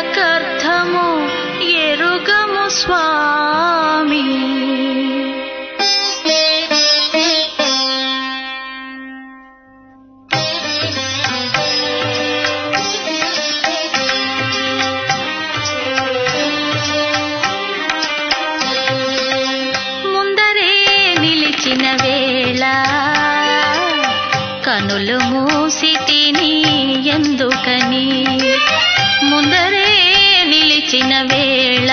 కర్థము ఎరుగము స్వామి. ముందరే నిలిచిన వేళ కనులు మూసితిని ఎందుకని, ముందరే నిలిచిన వేళ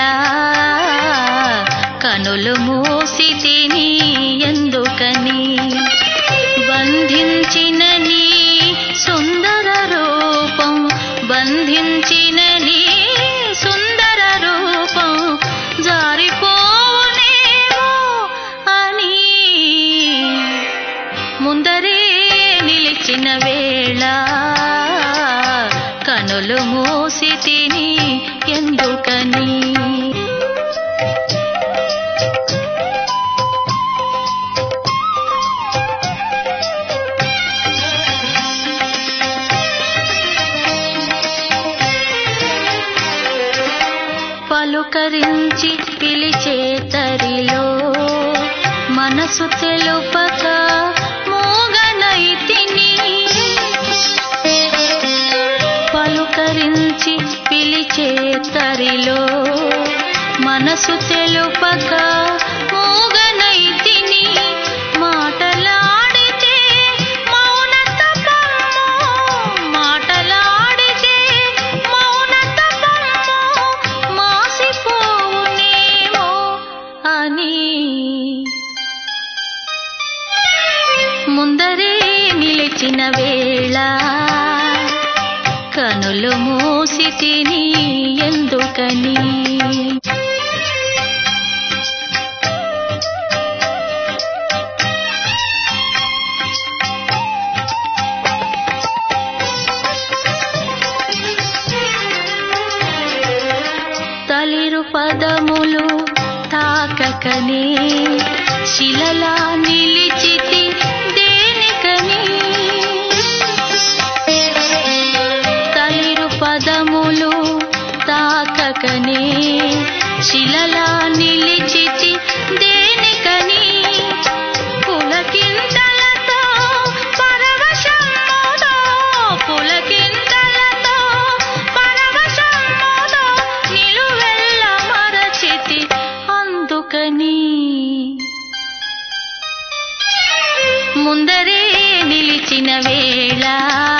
కనులు మూసితిని ఎందుకని, బంధించిన నీ సుందర రూపం, బంధించిన నీ సుందర రూపం జారిపోనేమో అని, ముందరే నిలిచిన వేళ కనులు మూసితిని ఎందుకని. పలుకరించి పిలిచే తరిలో మనసు తెలుపక మూగనైతిని, పలుకరించి పిలిచే తరిలో మనసు తెలుపక మూగనైతిని, మాటలాడితే మౌనతపము, మాటలాడితే మౌనతపము మాసిపోవునేమో అని, ముందరే నిలిచిన వేళ కనులు మూసితిని ఎందుకని. తలిరు పదములు తాకకనే శిలలా నిలిచితి దేనికని, తలిరు పదములు తాకకనే శిలలా నిలిచితి దేనికని, పులకింతలతో పరవశముతో, పులకింతలతో పరవశముతో నిలువెల్ల మరచితి అందుకని, ముందరే నిలిచిన వేళ